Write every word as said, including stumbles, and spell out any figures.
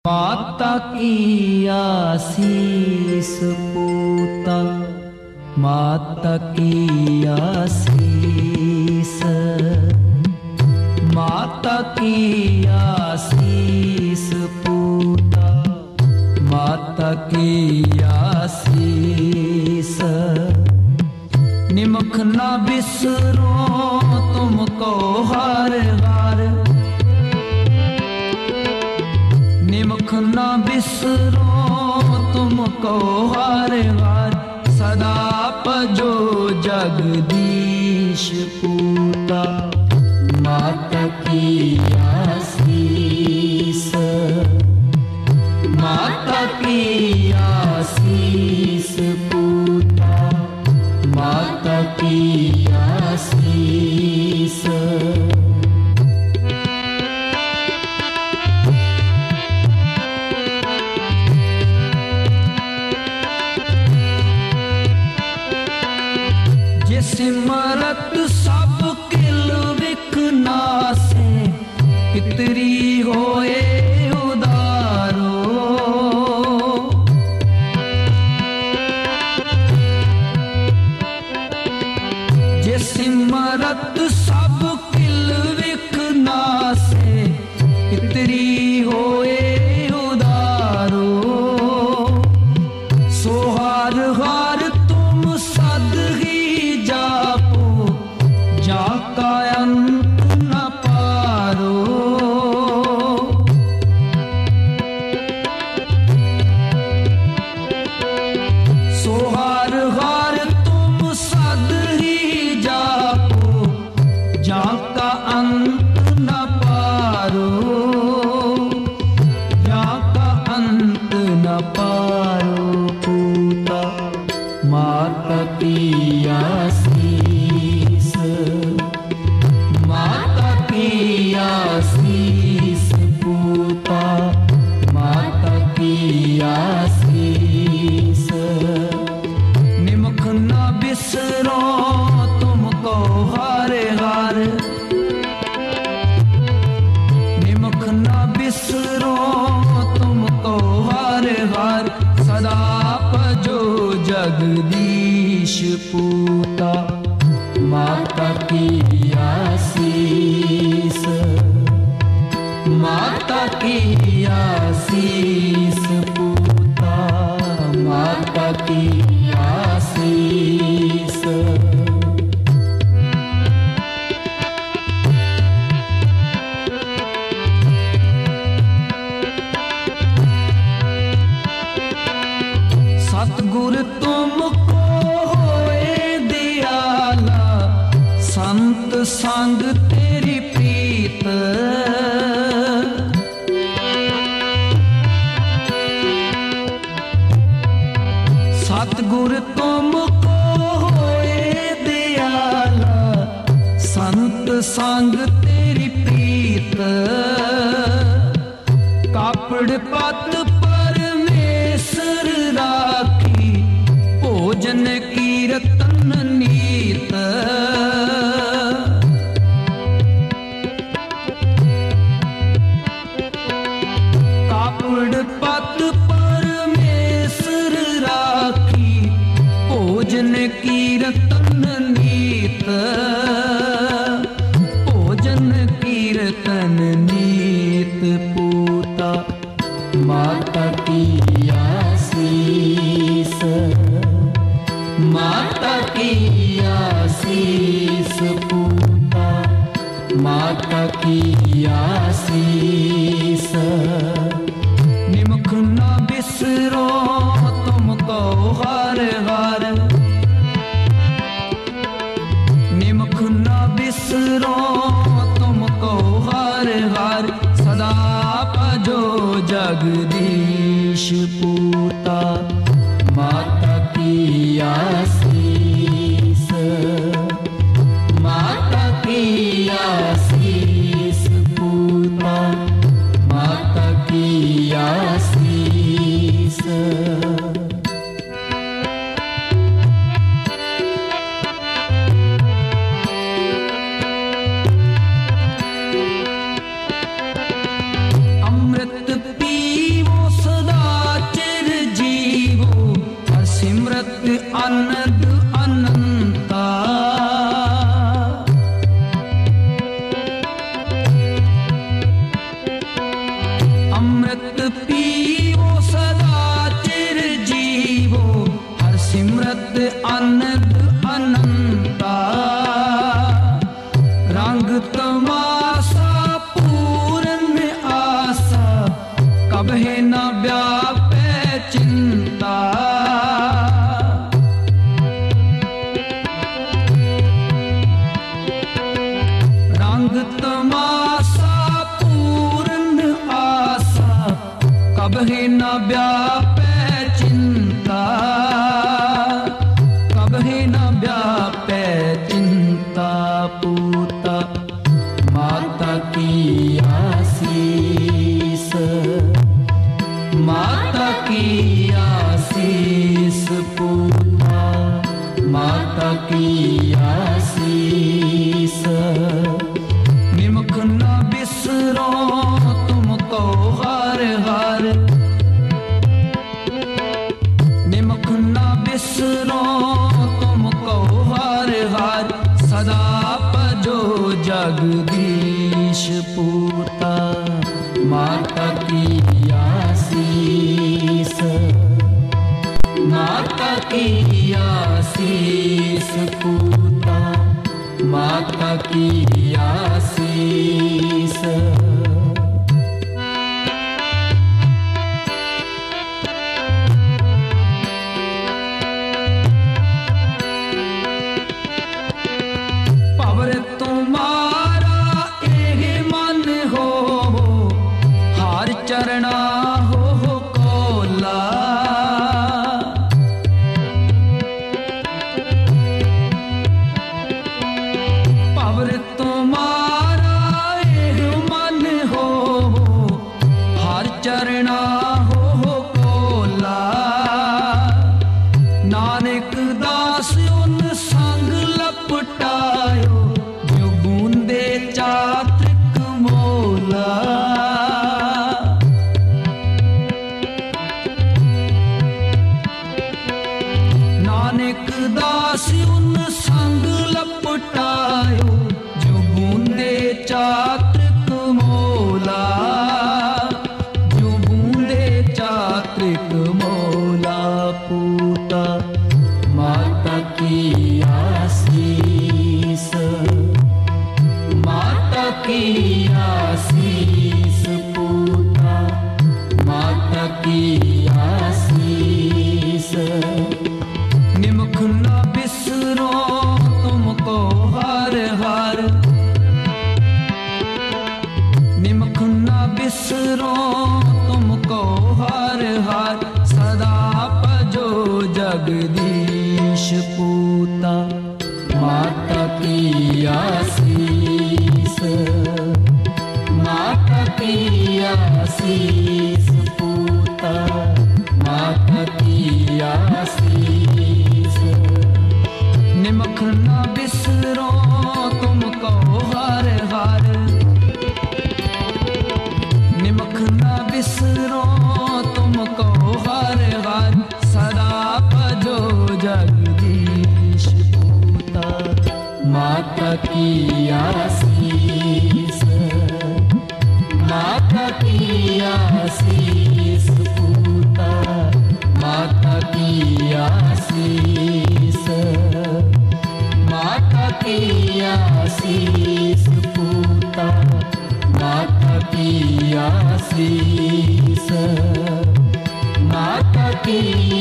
माता की आसीस पूता, माता की आसीस, माता की आसीस पूता, माता की आसीस। निमख ना बिसरो तुमको हर हार, निमख ना बिसरो तुमको हर हार। सदा पजो जगदीश पूता, माता की आसीस, माता की आसीस पूता, माता की आसीस। सिमरत सब किल विख नासे, पितरी होए उदारो। जे सिमरत सब किल विख नासे, पितरी होए उदारो। सोहार हार तुम सद ही जापो, जाका अंत न पारो। सोहार हार तुम सद ही जापो, जाका अंत न पारो, जाका अंत न पारो। पूता माता की आसीस, माता की आसीस पूता, माता की आसीस। निमख ना बिसरो तुमको हर हार, निमख ना बिसरो तुमको हर हार। सदा पजो जगदीश पूता, माता की आसीस, माता की आसीस पूता, माता की आसीस। सतगुर तुमको होए दयाला, संत संग तेरी प्रीत। सतगुर तुमको होए दयाला, संत संग तेरी प्रीत। कापड़ पत परमेश्वर राखी, भोजन कीर्तन नीत। कापड़ पत परमेश्वर राखी, भोजन कीर्तन नीत। भोजन कीर्तन नीत पूता, माता की आसीस, माता की आसीस पूता, माता की आसीस। निमख ना बिसरो तुमको हर हार, निमख ना बिसरो तुमको हर हार। सदा पजो जगदीश पूता, माता की आसीस, माता की आसीस पूता, माता की आसीस। अमृत पीव ਅੰਮ੍ਰਿਤ ਪੀਵੋ ਸਦਾ ਚਿਰ ਜੀਵੋ, ਹਰ ਸਿਮਰਤ ਆਨੰਦ ਅਨੰਤਾ। ਰੰਗ ਤਮਾਸਾ ਪੂਰਨ ਆਸਾ, ਕਬਹਿ ਨ ਵਿਆਪੈ ਚਿੰਤਾ। रंग तमासा पूर्ण आसा, कबहि न व्यापै चिंता। कबहि न व्यापै चिंता पूता। माता की आसीस, माता की आसीस पूता। माता की आसीस निमख न बिसरो तुमको हर हर। निमख न बिसरो तुमको हर हर, सदा भजो जगदीश पूता। माता की आसीस, माता की आसीस पूता। माता की आसीस पवर तुम्हारा एह मन हो, हार चरणा हो कोला। पवर तुम्हारा एह मन हो, हार चरणा हो कोला। नानक दास उन संग लपटायो, जो बूंदे चात्रिक मोला। नानक दास उन संग लपटायो, जो बूंदे चात्रिक मोला। जो बूंदे चात्रिक मोला पूता। माता की आसीस, माता की आसीस पूता। माता की आसीस निमख न बिसरो तुमको हर हर। निमख न बिसरो तुमको हर हर, सदा भजो जगदीश पूता। माता की आसीस, माता की आसीस पूता। माता की आसीस निमख न बिसरो तुमको हर हर। निमख न बिसरो तुमको हर हर, सदा भजो जगदीश पूता। माता की आसीस, माता की आसीस पूता। माता की आसीस, माता की आसीस पूता। माता की आसीस, माता की